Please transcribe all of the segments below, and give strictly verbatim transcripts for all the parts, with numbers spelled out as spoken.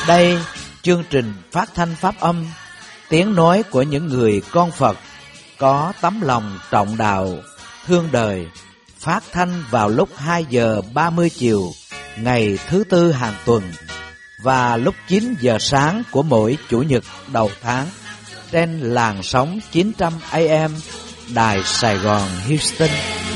Đây, chương trình phát thanh pháp âm, tiếng nói của những người con Phật có tấm lòng trọng đạo, thương đời, phát thanh vào lúc hai giờ ba mươi chiều ngày thứ tư hàng tuần và lúc chín giờ sáng của mỗi chủ nhật đầu tháng trên làn sóng chín trăm A M Đài Sài Gòn Houston.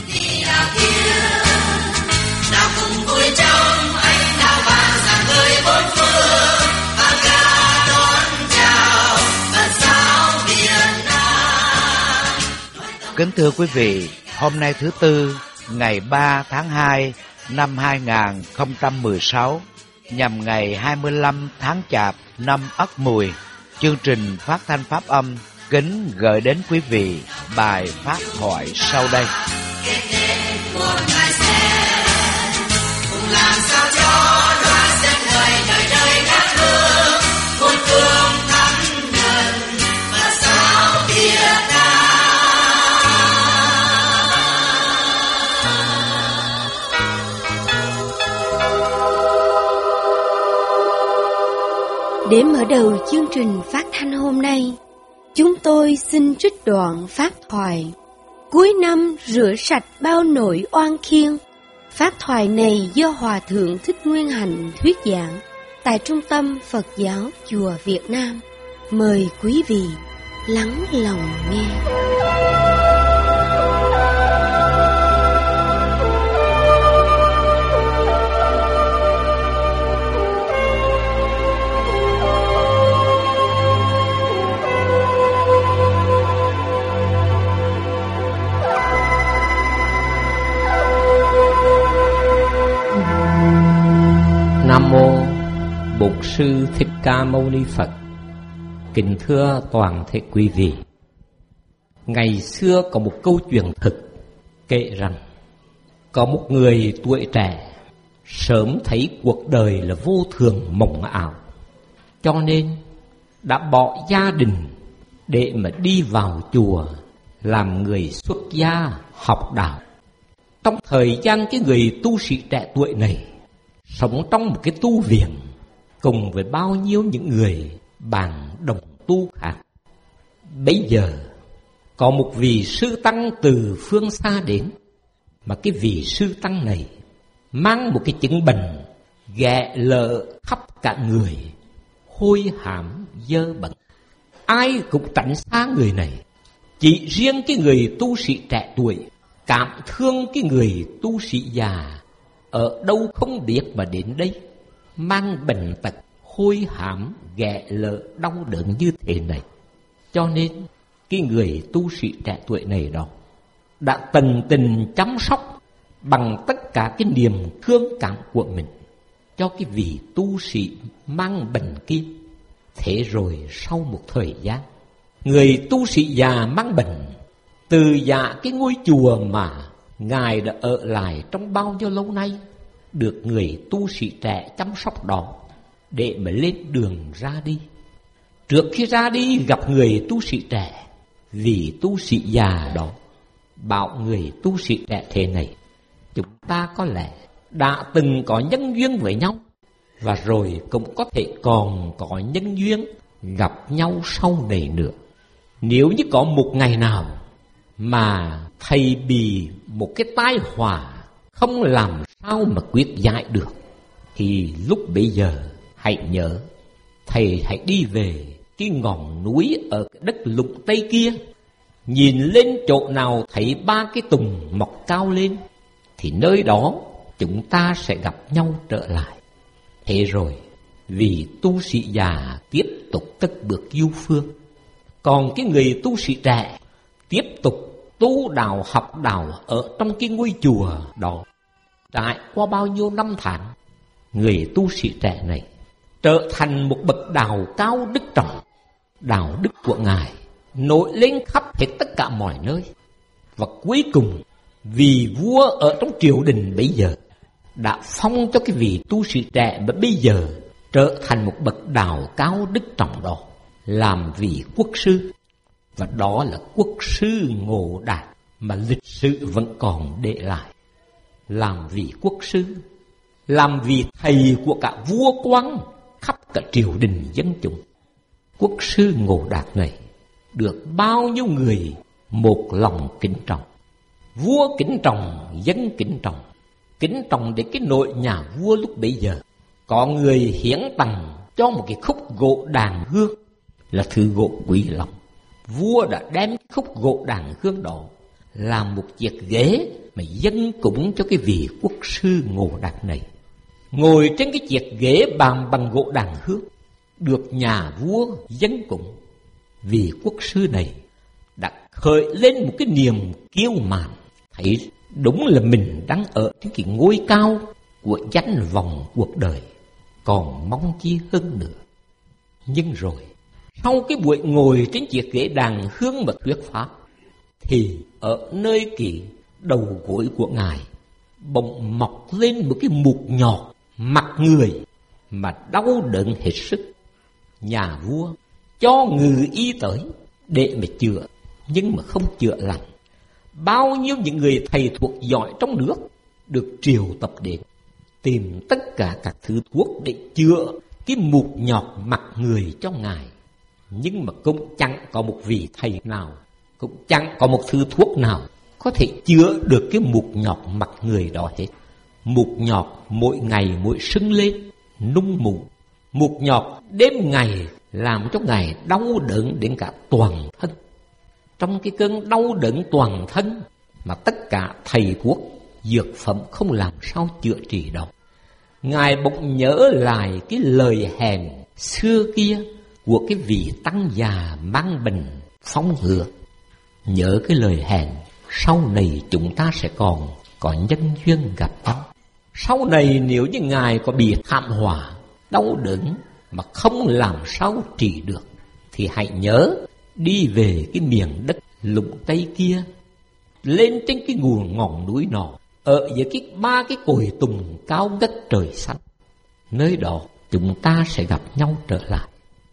Kính thưa quý vị, hôm nay thứ Tư, ngày ba tháng hai năm hai nghìn không trăm mười sáu, nhằm ngày hai mươi lăm tháng Chạp năm Ất Mùi, chương trình phát thanh pháp âm kính gửi đến quý vị bài pháp thoại sau đây. Để mở đầu chương trình phát thanh hôm nay, chúng tôi xin trích đoạn pháp thoại cuối năm rửa sạch bao nỗi oan khiên. Pháp thoại này do Hòa Thượng Thích Nguyên Hạnh thuyết giảng tại Trung tâm Phật giáo Chùa Việt Nam. Mời quý vị lắng lòng nghe. Nam mô Bổn Sư Thích Ca Mâu Ni Phật. Kính thưa toàn thể quý vị, ngày xưa có một câu chuyện thực kể rằng có một người tuổi trẻ sớm thấy cuộc đời là vô thường mộng ảo, cho nên đã bỏ gia đình để mà đi vào chùa làm người xuất gia học đạo. Trong thời gian cái người tu sĩ trẻ tuổi này sống trong một cái tu viện cùng với bao nhiêu những người bạn đồng tu khác. Bây giờ có một vị sư tăng từ phương xa đến, mà cái vị sư tăng này mang một cái chứng bệnh ghẹ lợ khắp cả người, hôi hám dơ bẩn. Ai cũng tránh xa người này. Chỉ riêng cái người tu sĩ trẻ tuổi cảm thương cái người tu sĩ già ở đâu không biết mà đến đây mang bệnh tật hôi hám ghẹ lợ đau đớn như thế này. Cho nên cái người tu sĩ trẻ tuổi này đó đã tận tình chăm sóc bằng tất cả cái niềm thương cảm của mình cho cái vị tu sĩ mang bệnh kia. Thế rồi sau một thời gian, người tu sĩ già mang bệnh từ dạ cái ngôi chùa mà ngài đã ở lại trong bao nhiêu lâu nay được người tu sĩ trẻ chăm sóc đó, để mà lên đường ra đi. Trước khi ra đi gặp người tu sĩ trẻ, vì tu sĩ già đó bảo người tu sĩ trẻ thế này: chúng ta có lẽ đã từng có nhân duyên với nhau, và rồi cũng có thể còn có nhân duyên gặp nhau sau này nữa. Nếu như có một ngày nào mà thầy bị một cái tai họa không làm sao mà quyết giải được, thì lúc bấy giờ hãy nhớ, thầy hãy đi về cái ngọn núi ở cái đất lục Tây kia, nhìn lên chỗ nào thấy ba cái tùng mọc cao lên, thì nơi đó chúng ta sẽ gặp nhau trở lại. Thế rồi vì tu sĩ già tiếp tục cất bước du phương, còn cái người tu sĩ trẻ tiếp tục tu đạo học đạo ở trong cái ngôi chùa đó. Trải qua bao nhiêu năm tháng, người tu sĩ trẻ này trở thành một bậc đạo cao đức trọng. Đạo đức của ngài nổi lên khắp hết tất cả mọi nơi. Và cuối cùng, vì vua ở trong triều đình bây giờ đã phong cho cái vị tu sĩ trẻ mà bây giờ trở thành một bậc đạo cao đức trọng đó làm vị quốc sư. Và đó là quốc sư Ngộ Đạt mà lịch sử vẫn còn để lại. Làm vị quốc sư, làm vị thầy của cả vua quan, khắp cả triều đình dân chúng. Quốc sư Ngộ Đạt này được bao nhiêu người một lòng kính trọng. Vua kính trọng, dân kính trọng. Kính trọng đến cái nội nhà vua lúc bấy giờ. Có người hiến tặng cho một cái khúc gỗ đàn hương là thứ gỗ quý lắm. Vua đã đem cái khúc gỗ đàn hương đó làm một chiếc ghế mà dâng cúng cho cái vị quốc sư Ngộ Đạt này. Ngồi trên cái chiếc ghế bàn bằng gỗ đàn hương, được nhà vua dâng cúng. Vị quốc sư này đã khởi lên một cái niềm kiêu mạn, thấy đúng là mình đang ở trên cái ngôi cao của danh vọng cuộc đời, còn mong chi hơn nữa. Nhưng rồi, sau cái buổi ngồi trên chiếc ghế đàn hương mà thuyết pháp, thì ở nơi cái đầu gối của ngài bỗng mọc lên một cái mụn nhọt mặt người mà đau đớn hết sức. Nhà vua cho ngự y tới để mà chữa, nhưng mà không chữa lành. Bao nhiêu những người thầy thuốc giỏi trong nước được triều tập đến, tìm tất cả các thứ thuốc để chữa cái mụn nhọt mặt người cho ngài. Nhưng mà cũng chẳng có một vị thầy nào, cũng chẳng có một thứ thuốc nào có thể chữa được cái mụn nhọt mặt người đó hết. Mụn nhọt mỗi ngày mỗi sưng lên, nung mụn. Mụn nhọt đêm ngày làm cho ngài đau đớn đến cả toàn thân. Trong cái cơn đau đớn toàn thân mà tất cả thầy thuốc, dược phẩm không làm sao chữa trị đâu. Ngài bỗng nhớ lại cái lời hẹn xưa kia của cái vị tăng già mang bệnh phong hứa. Nhớ cái lời hẹn sau này chúng ta sẽ còn có nhân duyên gặp nhau. Sau này nếu như ngài có bị thảm họa, đau đớn mà không làm sao trị được, thì hãy nhớ đi về cái miền đất lũng Tây kia, lên trên cái nguồn ngọn núi nọ, ở dưới cái ba cái cội tùng cao ngất trời xanh. Nơi đó chúng ta sẽ gặp nhau trở lại.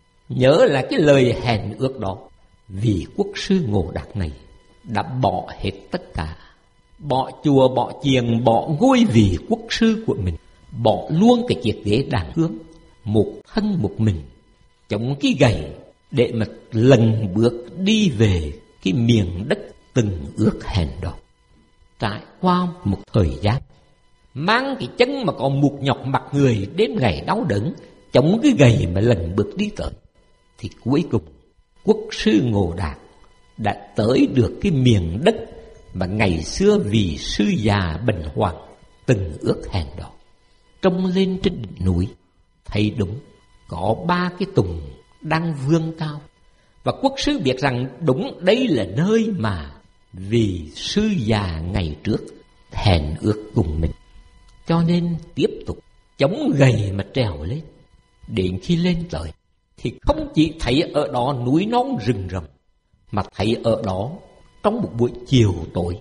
Nhớ là cái lời hẹn ước đó. Vì quốc sư Ngộ Đạt này đã bỏ hết tất cả, bỏ chùa, bỏ chiền, bỏ ngôi vị quốc sư của mình, bỏ luôn cái chiếc ghế đàn hương, một thân một mình, chống cái gậy để mà lần bước đi về cái miền đất từng ước hẹn đó. Trải qua một thời gian, mang cái chân mà còn mụn nhọt mặt người, đêm ngày đau đớn, chống cái gậy mà lần bước đi tới, thì cuối cùng quốc sư Ngộ Đạt đã tới được cái miền đất mà ngày xưa vì sư già Bình Hoàng từng ước hẹn đó. Trông lên trên đỉnh núi, thấy đúng có ba cái tùng đang vươn cao, và quốc sư biết rằng đúng đây là nơi mà vì sư già ngày trước hẹn ước cùng mình. Cho nên tiếp tục chống gầy mà trèo lên. Đến khi lên tới thì không chỉ thấy ở đó núi non rừng rậm, mà thấy ở đó trong một buổi chiều tối,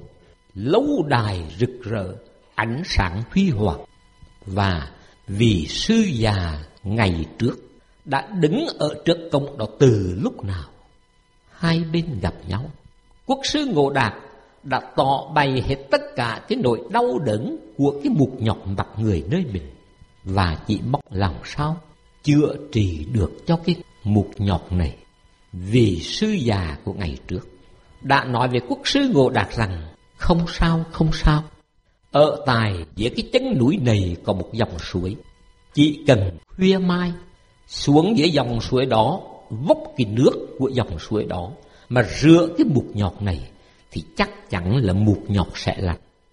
lâu đài rực rỡ, ánh sáng huy hoàng. Và vì sư già ngày trước đã đứng ở trước cổng đó từ lúc nào. Hai bên gặp nhau, quốc sư Ngộ Đạt đã tỏ bày hết tất cả cái nỗi đau đớn của cái mụn nhọt mặt người nơi mình, và chỉ mong làm sao chữa trị được cho cái mụn nhọt này. Vì sư già của ngày trước đã nói về quốc sư Ngộ Đạt rằng không sao, không sao. Ở tại giữa cái chân núi này có một dòng suối, chỉ cần khuya mai xuống dưới dòng suối đó, vốc cái nước của dòng suối đó mà rửa cái mụn nhọt này, thì chắc chắn là mụn nhọt sẽ lành.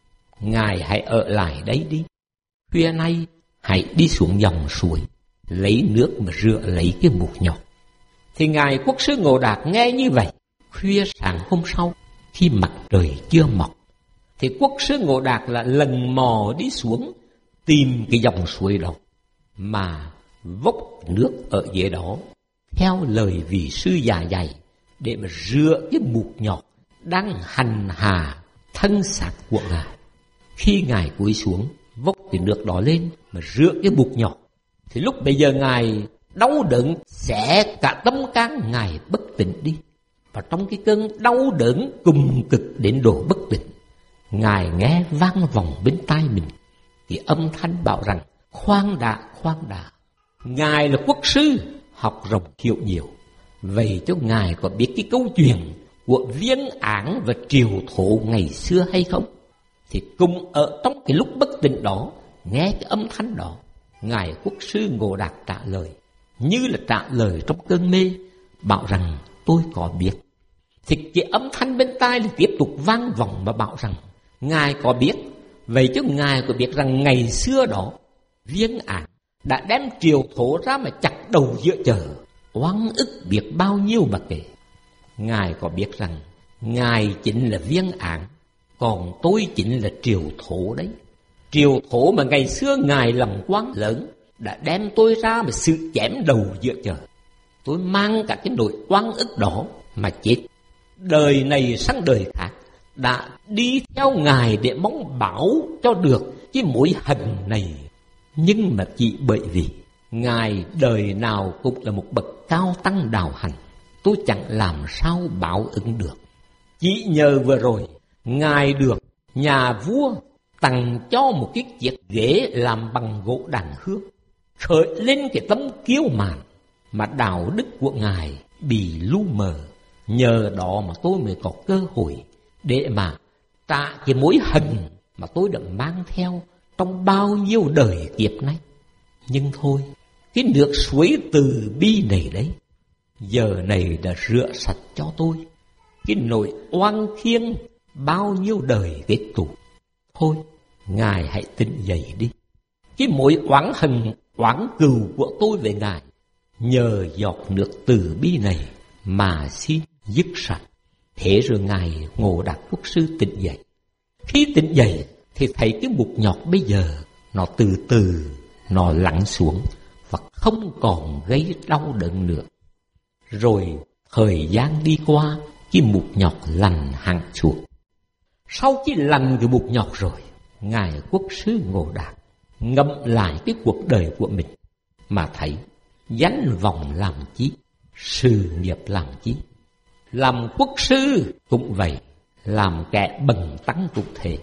Ngài hãy ở lại đấy đi. Khuya nay hãy đi xuống dòng suối, lấy nước mà rửa lấy cái mụn nhọt. Thì ngài quốc sư Ngộ Đạt nghe như vậy. Khuya sáng hôm sau, khi mặt trời chưa mọc, thì quốc sư Ngộ Đạt là lần mò đi xuống tìm cái dòng suối đó, mà vốc nước ở dưới đó theo lời vị sư già dạy, để mà rửa cái mụn nhọt đang hành hạ thân xác của ngài. Khi ngài cúi xuống vốc cái nước đó lên mà rửa cái mụn nhọt, thì lúc bây giờ ngài đau đớn xẻ cả tâm can ngài bất tỉnh đi. Và trong cái cơn đau đớn cùng cực đến độ bất tỉnh, ngài nghe vang vọng bên tai mình cái âm thanh bảo rằng khoan đã, khoan đã, Ngài là quốc sư, học rộng hiểu nhiều. Vậy cho Ngài có biết cái câu chuyện của Viên Ảng và Triều Thổ ngày xưa hay không? Thì cùng ở trong cái lúc bất tỉnh đó, nghe cái âm thanh đó, Ngài quốc sư Ngộ Đạt trả lời, như là trả lời trong cơn mê, bảo rằng tôi có biết. Thì cái âm thanh bên tai là tiếp tục vang vọng mà bảo rằng Ngài có biết. Vậy chứ Ngài có biết rằng ngày xưa đó Viên Ảng đã đem Triều Thổ ra mà chặt đầu giữa chợ, oan ức biết bao nhiêu mà kể. Ngài có biết rằng Ngài chính là Viên Ảng, còn tôi chính là Triều Thổ đấy. Triều Thổ mà ngày xưa Ngài làm quan lớn đã đem tôi ra mà sự chém đầu giữa chợ. Tôi mang cả cái nỗi oan ức đó mà chết. Đời này sang đời khác đã đi theo Ngài để mong bảo cho được cái mối hận này. Nhưng mà chỉ bởi vì Ngài đời nào cũng là một bậc cao tăng đạo hành, tôi chẳng làm sao báo ứng được. Chỉ nhờ vừa rồi Ngài được nhà vua tặng cho một cái chiếc ghế làm bằng gỗ đàn hương, khởi lên cái tấm kiêu mạn mà đạo đức của Ngài bị lu mờ. Nhờ đó mà tôi mới có cơ hội để mà trả cái mối hận mà tôi đã mang theo trong bao nhiêu đời kiếp nay. Nhưng thôi, cái nước suối từ bi này đấy, giờ này đã rửa sạch cho tôi cái nỗi oan khiên bao nhiêu đời kết tụ. Thôi, Ngài hãy tỉnh dậy đi. Cái mối oán hận, oán cừu của tôi về Ngài, nhờ giọt nước từ bi này mà xin dứt sạch. Thế rồi Ngài Ngộ Đạt quốc sư tỉnh dậy. Khi tỉnh dậy thì thấy cái bụt nhọt bây giờ nó từ từ nó lắng xuống và không còn gây đau đớn nữa. Rồi thời gian đi qua, cái bụt nhọt lành hẳn xuống. Sau khi lành cái bụt nhọt rồi, Ngài quốc sư Ngộ Đạt ngẫm lại cái cuộc đời của mình mà thấy danh vọng làm chi, sự nghiệp làm chi. Làm quốc sư cũng vậy, làm kẻ bần tăng cũng thế.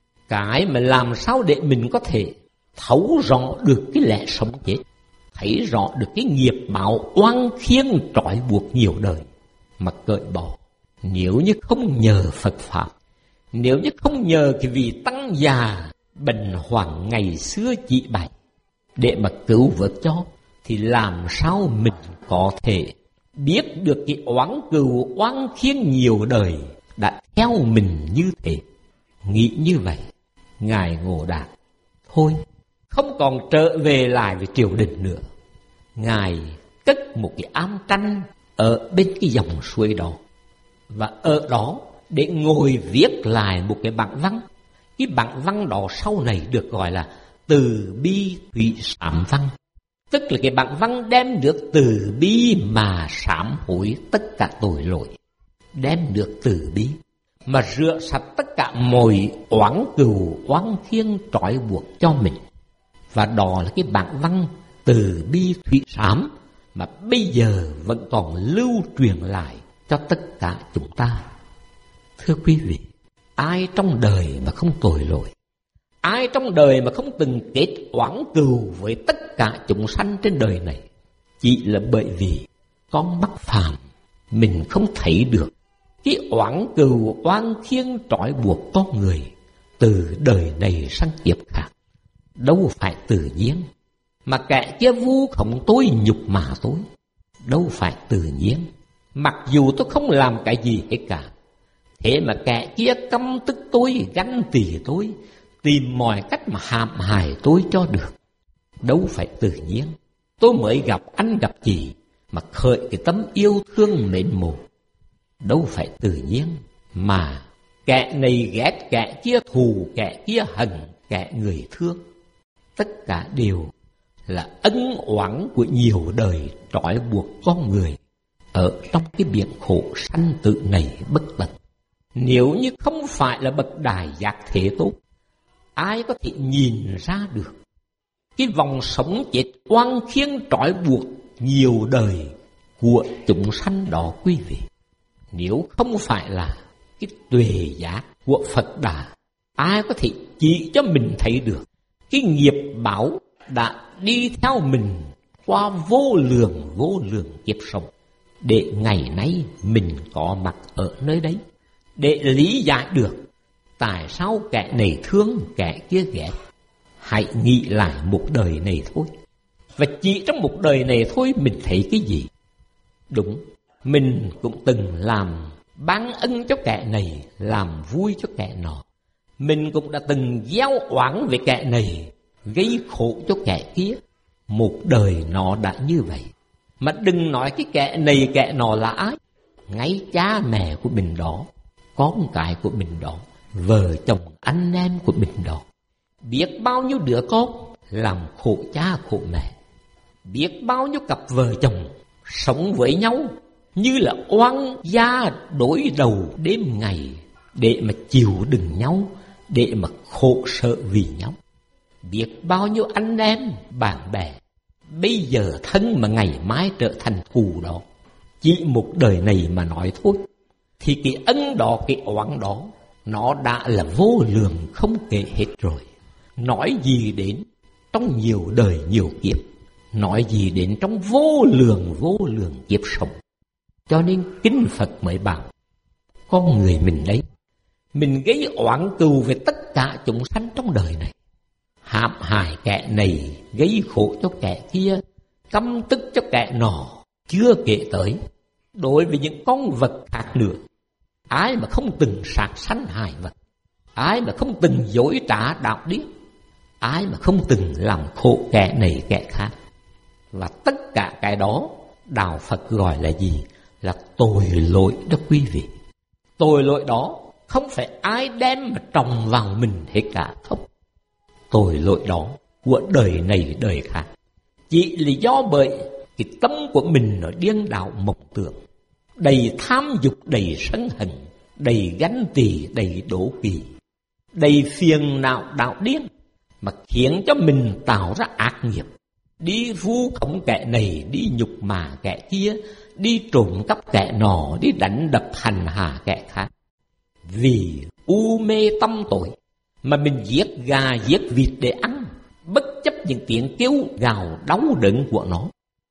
Cái mà làm sao để mình có thể thấu rõ được cái lẽ sống chết, thấy rõ được cái nghiệp báo oan khiên trói buộc nhiều đời mà cởi bỏ. Nếu như không nhờ Phật Pháp, nếu như không nhờ cái vị tăng già Bần Hoàng ngày xưa chỉ bày để mà cứu vớt cho, thì làm sao mình có thể biết được cái oán cừu oan khiên nhiều đời đã theo mình như thế. Nghĩ như vậy, Ngài Ngộ Đạt thôi không còn trở về lại với triều đình nữa. Ngài cất một cái am tranh ở bên cái dòng suối đó, và ở đó để ngồi viết lại một cái bản văn. Cái bản văn đó sau này được gọi là Từ Bi Thủy Sám Văn, tức là cái bản văn đem được từ bi mà sám hối tất cả tội lỗi, đem được từ bi mà rửa sạch tất cả mọi oán cừu oán khiên trói buộc cho mình. Và đó là cái bản văn Từ Bi Thủy Sám mà bây giờ vẫn còn lưu truyền lại cho tất cả chúng ta. Thưa quý vị, ai trong đời mà không tội lỗi, ai trong đời mà không từng kết oán cừu với tất cả chúng sanh trên đời này, chỉ là bởi vì con mắt phàm mình không thấy được cái oán cừu oan khiên trói buộc con người từ đời này sang kiếp khác. Đâu phải tự nhiên, mà kẻ kia vu khống tôi, nhục mạ tôi, đâu phải tự nhiên. Mặc dù tôi không làm cái gì hết cả, thế mà kẻ kia căm tức tôi, ganh tị tôi, tìm mọi cách mà hãm hại tôi cho được. Đâu phải tự nhiên. Tôi mới gặp anh gặp chị mà khởi cái tấm yêu thương mến mộ. Đâu phải tự nhiên, mà kẻ này ghét kẻ kia thù, kẻ kia hận kẻ người thương. Tất cả đều là ân oán của nhiều đời trói buộc con người ở trong cái biển khổ sanh tử này bất tận. Nếu như không phải là bậc Đại Giác Thế Tôn, ai có thể nhìn ra được cái vòng sống chết oan khiên trói buộc nhiều đời của chúng sanh đó quý vị? Nếu không phải là cái tuệ giác của Phật Đà, ai có thể chỉ cho mình thấy được cái nghiệp báo đã đi theo mình qua vô lượng vô lượng kiếp sống, để ngày nay mình có mặt ở nơi đấy, để lý giải được tại sao kẻ này thương, kẻ kia ghét. Hãy nghĩ lại một đời này thôi, và chỉ trong một đời này thôi mình thấy cái gì? Đúng, mình cũng từng làm ban ân cho kẻ này, làm vui cho kẻ nọ. Mình cũng đã từng gieo oán về kẻ này, gây khổ cho kẻ kia. Một đời nó đã như vậy. Mà đừng nói cái kẻ này kẻ nọ là ai. Ngay cha mẹ của mình đó, con cái của mình đó, vợ chồng anh em của mình đó. Biết bao nhiêu đứa con làm khổ cha khổ mẹ. Biết bao nhiêu cặp vợ chồng sống với nhau như là oan gia đối đầu đêm ngày, để mà chịu đựng nhau, để mà khổ sở vì nhau. Biết bao nhiêu anh em, bạn bè bây giờ thân mà ngày mai trở thành thù đó. Chỉ một đời này mà nói thôi, thì cái ân đó, cái oán đó, nó đã là vô lượng không kể hết rồi. Nói gì đến trong nhiều đời nhiều kiếp, nói gì đến trong vô lượng vô lượng kiếp sống. Cho nên Kinh Phật mới bảo, con người mình đấy, mình gây oán cừu về tất cả chúng sanh trong đời này. Hãm hại kẻ này, gây khổ cho kẻ kia, căm tức cho kẻ nọ. Chưa kể tới, đối với những con vật khác nữa, ai mà không từng sát sanh hại vật, ai mà không từng dối trá đạo điếc, ai mà không từng làm khổ kẻ này kẻ khác. Và tất cả cái đó, Đạo Phật gọi là gì? Là tội lỗi đó quý vị. Tội lỗi đó không phải ai đem mà trồng vào mình hết cả, không. Tội lỗi đó của đời này đời khác, chỉ là do bởi cái tâm của mình nó điên đảo mộng tưởng, đầy tham dục, đầy sân hận, đầy ganh tị, đầy đố kỵ, đầy phiền não đạo điên, mà khiến cho mình tạo ra ác nghiệp, đi vu khống kẻ này, đi nhục mạ kẻ kia, đi trộm cắp kẻ nọ, đi đánh đập hành hạ kẻ khác. Vì u mê tâm tội mà mình giết gà giết vịt để ăn, bất chấp những tiếng kêu gào đau đớn của nó.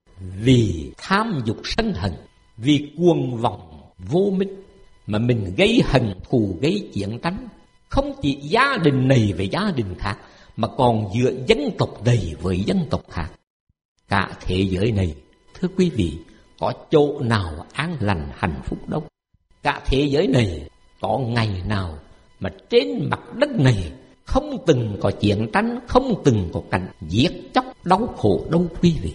Vì tham dục sân hận, vì cuồng vọng vô minh mà mình gây hận thù, gây chiến tranh, không chỉ gia đình này với gia đình khác, mà còn giữa dân tộc này với dân tộc khác. Cả thế giới này, thưa quý vị, có chỗ nào an lành hạnh phúc đâu. Cả thế giới này có ngày nào mà trên mặt đất này không từng có chiến tranh, không từng có cảnh giết chóc đau khổ đâu quý vị.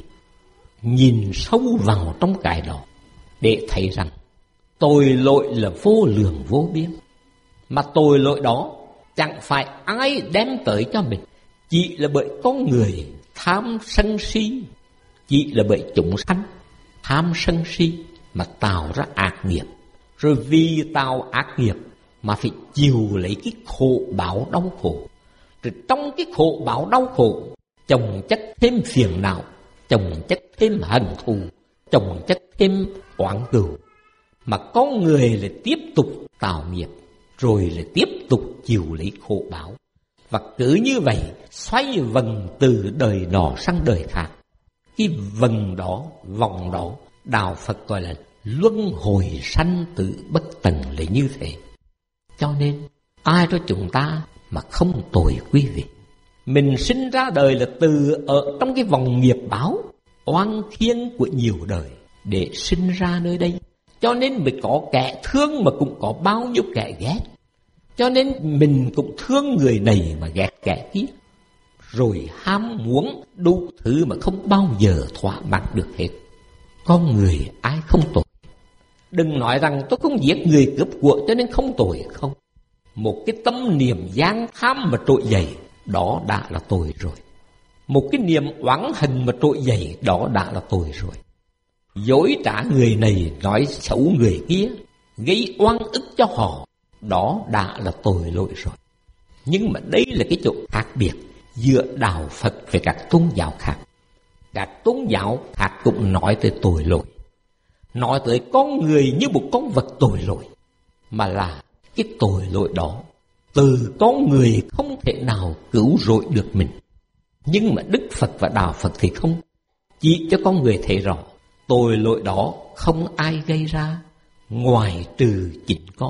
Nhìn sâu vào trong cái đó để thấy rằng tội lỗi là vô lượng vô biên. Mà tội lỗi đó chẳng phải ai đem tới cho mình, chỉ là bởi con người tham sân si, chỉ là bởi chúng sanh tham sân si mà tạo ra ác nghiệp. Rồi vì tạo ác nghiệp mà phải chịu lấy cái khổ báo đau khổ. Rồi trong cái khổ báo đau khổ, chồng chất thêm phiền não, chồng chất thêm hận thù, chồng chất thêm oán cừu, mà con người lại tiếp tục tạo nghiệp, rồi lại tiếp tục chịu lấy khổ báo. Và cứ như vậy xoay vần từ đời nọ sang đời khác. Cái vần đó, vòng đó, Đạo Phật gọi là luân hồi sanh tử bất tận là như thế. Cho nên ai cho chúng ta mà không tội quý vị. Mình sinh ra đời là từ ở trong cái vòng nghiệp báo oan thiên của nhiều đời để sinh ra nơi đây. Cho nên mới có kẻ thương mà cũng có bao nhiêu kẻ ghét. Cho nên mình cũng thương người này mà ghét kẻ kia. Rồi ham muốn đủ thứ mà không bao giờ thỏa mãn được hết. Con người ai không tội. Đừng nói rằng tôi không giết người cướp của cho nên không tội, không. Một cái tâm niệm gian tham mà trỗi dậy, đó đã là tội rồi. Một cái niệm oán hận mà trỗi dậy, đó đã là tội rồi. Dối trá người này, nói xấu người kia, gây oan ức cho họ, đó đã là tội lỗi rồi. Nhưng mà đây là cái chỗ khác biệt giữa Đạo Phật với các tôn giáo khác. Các tôn giáo khác cũng nói tới tội lỗi, nói tới con người như một con vật tội lỗi, mà là cái tội lỗi đó từ con người không thể nào cứu rỗi được mình. Nhưng mà Đức Phật và Đạo Phật thì không. chỉ cho con người thấy rõ tội lỗi đó không ai gây ra ngoài trừ chính con.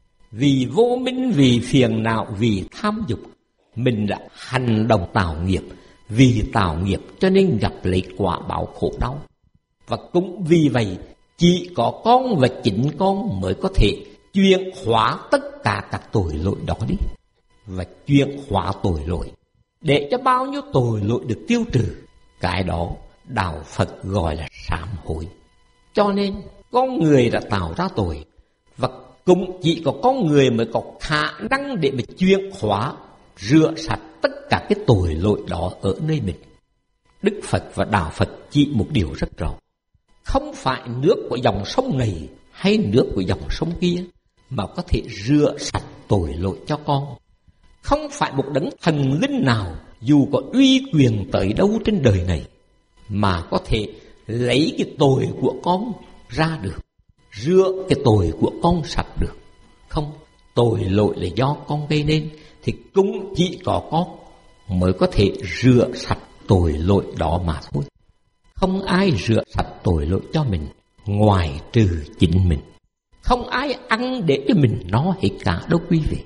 Vì vô minh, vì phiền não, vì tham dục, mình đã hành động tạo nghiệp. Vì tạo nghiệp cho nên gặp lấy quả báo khổ đau. Và cũng vì vậy chỉ có con và chính con mới có thể chuyển hóa tất cả các tội lỗi đó đi. Và chuyển hóa tội lỗi để cho bao nhiêu tội lỗi được tiêu trừ, cái đó đạo Phật gọi là sám hối. Cho nên con người đã tạo ra tội, và cũng chỉ có con người mới có khả năng để mà chuyển hóa, rửa sạch tất cả cái tội lỗi đó ở nơi mình. Đức Phật và đạo Phật chỉ một điều rất rõ: không phải nước của dòng sông này hay nước của dòng sông kia mà có thể rửa sạch tội lỗi cho con. Không phải một đấng thần linh nào dù có uy quyền tới đâu trên đời này mà có thể lấy cái tội của con ra được, rửa cái tội của con sạch được. Không, tội lỗi là do con gây nên, thì cũng chỉ có con mới có thể rửa sạch tội lỗi đó mà thôi. Không ai rửa sạch tội lỗi cho mình ngoài trừ chính mình. Không ai ăn để cho mình no hết cả đâu quý vị.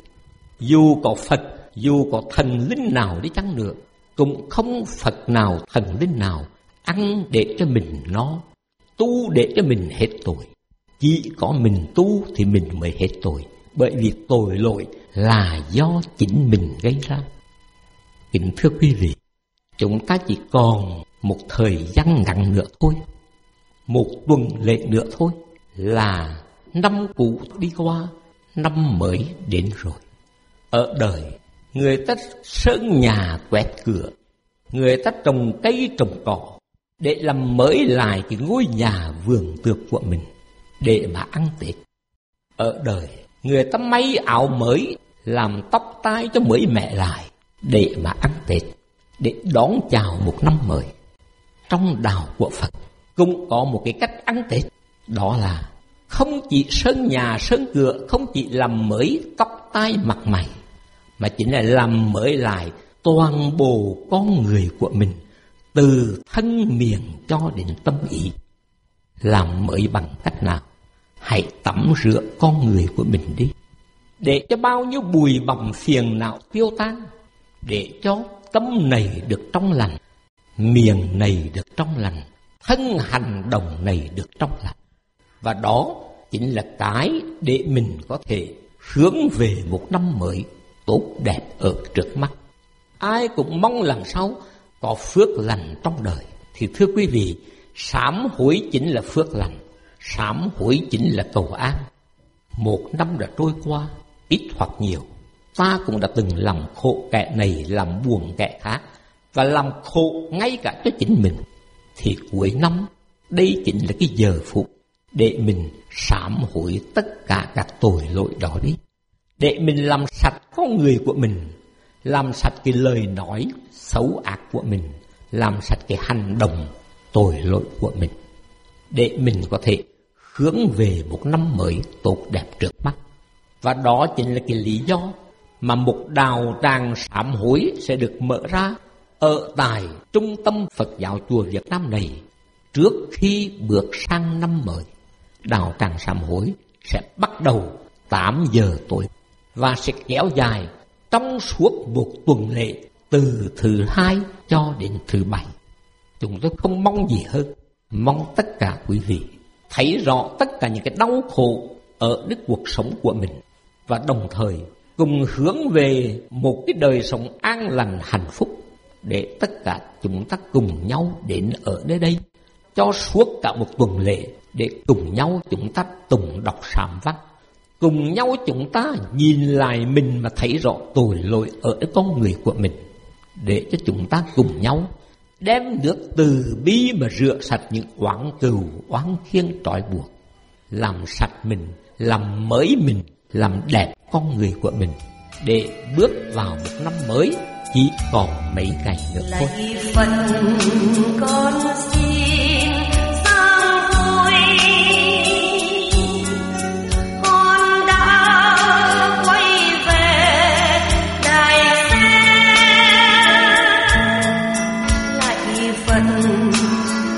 Dù có Phật, dù có thần linh nào đi chăng nữa, cũng không Phật nào, thần linh nào ăn để cho mình no, tu để cho mình hết tội. Chỉ có mình tu thì mình mới hết tội, bởi vì tội lỗi là do chính mình gây ra. Kính thưa quý vị, chúng ta chỉ còn một thời gian ngắn nữa thôi, một tuần lễ nữa thôi là năm cũ đi qua, năm mới đến rồi. Ở đời, người ta sơn nhà quét cửa, người ta trồng cây trồng cỏ để làm mới lại cái ngôi nhà vườn tược của mình để mà ăn Tết. Ở đời, người ta may áo mới, làm tóc tai cho mới mẻ lại để mà ăn Tết, để đón chào một năm mới. Trong đạo của Phật cũng có một cái cách ăn Tết, đó là không chỉ sơn nhà sơn cửa, không chỉ làm mới tóc tai mặt mày, mà chính là làm mới lại toàn bộ con người của mình, từ thân miệng cho đến tâm ý. Làm mới bằng cách nào? Hãy tắm rửa con người của mình đi, để cho bao nhiêu bụi bặm phiền não tiêu tan, để cho tâm này được trong lành, miệng này được trong lành, thân hành động này được trong lành. Và đó chính là cái để mình có thể hướng về một năm mới tốt đẹp ở trước mắt. Ai cũng mong lần sau có phước lành trong đời. Thì thưa quý vị, sám hối chính là phước lành, sám hối chính là cầu an. Một năm đã trôi qua, ít hoặc nhiều, ta cũng đã từng làm khổ kẻ này, làm buồn kẻ khác, và làm khổ ngay cả cho chính mình. Thì cuối năm, đây chính là cái giờ phút để mình sám hối tất cả các tội lỗi đó đi, để mình làm sạch con người của mình, làm sạch cái lời nói xấu ác của mình, làm sạch cái hành động tội lỗi của mình, để mình có thể hướng về một năm mới tốt đẹp trước mắt. Và đó chính là cái lý do mà một đạo tràng sám hối sẽ được mở ra ở tại Trung tâm Phật giáo chùa Việt Nam này trước khi bước sang năm mới. Đạo tràng sám hối sẽ bắt đầu tám giờ tối và sẽ kéo dài trong suốt một tuần lễ từ thứ hai cho đến thứ bảy. Chúng tôi không mong gì hơn, mong tất cả quý vị thấy rõ tất cả những cái đau khổ ở cái cuộc sống của mình, và đồng thời cùng hướng về một cái đời sống an lành hạnh phúc, để tất cả chúng ta cùng nhau đến ở nơi đây cho suốt cả một tuần lễ, để cùng nhau chúng ta tụng đọc sám văn, cùng nhau chúng ta nhìn lại mình mà thấy rõ tội lỗi ở cái con người của mình, để cho chúng ta cùng nhau đem nước từ bi mà rửa sạch những oán cừu, oán khiên trói buộc, làm sạch mình, làm mới mình, làm đẹp con người của mình, để bước vào một năm mới chỉ còn mấy ngày nữa thôi. Lạy Phật con xin sám hối, con đã quay về Đại Xen. Lạy Phật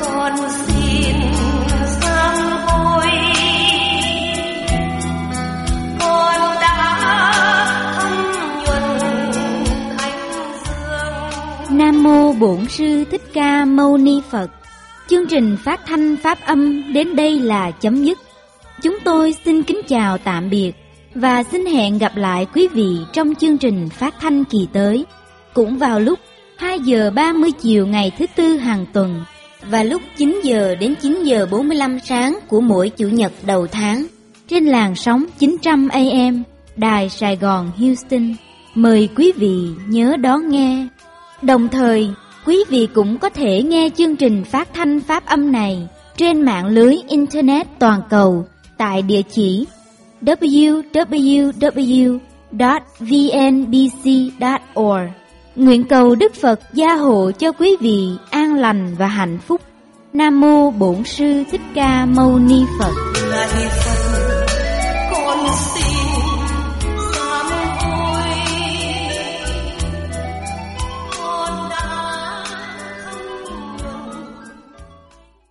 Bổn Sư Thích Ca Mâu Ni Phật. Chương trình phát thanh pháp âm đến đây là chấm dứt. Chúng tôi xin kính chào tạm biệt và xin hẹn gặp lại quý vị trong chương trình phát thanh kỳ tới, cũng vào lúc hai giờ ba mươi chiều ngày thứ Tư hàng tuần và lúc chín giờ đến chín giờ bốn mươi lăm sáng của mỗi Chủ nhật đầu tháng trên làn sóng chín trăm A M Đài Sài Gòn Houston. Mời quý vị nhớ đón nghe. Đồng thời, quý vị cũng có thể nghe chương trình phát thanh pháp âm này trên mạng lưới Internet toàn cầu tại địa chỉ w w w chấm v n b c chấm org. Nguyện cầu Đức Phật gia hộ cho quý vị an lành và hạnh phúc. Nam mô Bổn Sư Thích Ca Mâu Ni Phật.